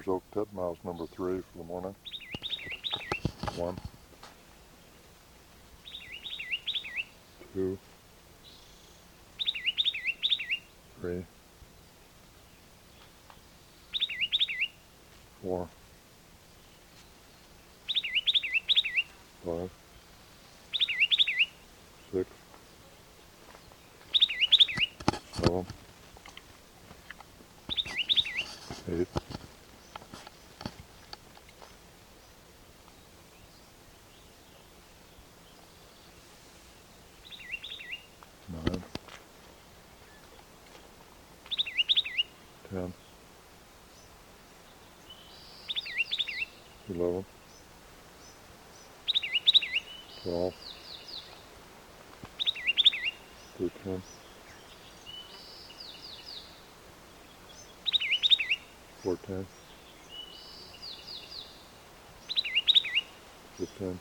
Myers Oak Titmouse number 3 for the morning. 1, 2, 3, 4, 5, 6, 7, 8, 9, 10, 11, 12, 13, 14, 15,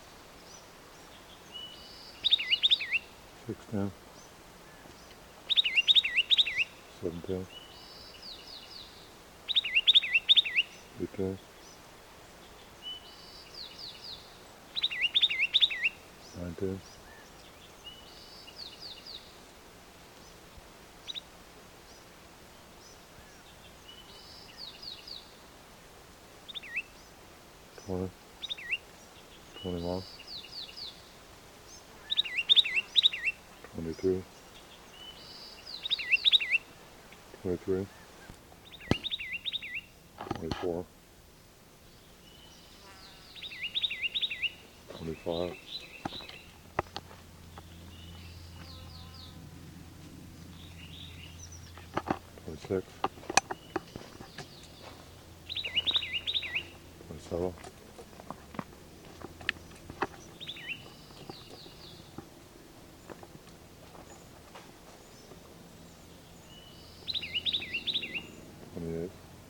16, 17, 18, 19, 20, 21, 22, 23, 24, 25, 26, 27, 28,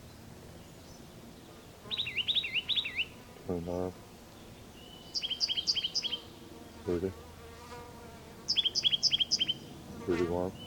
29, 30, 31,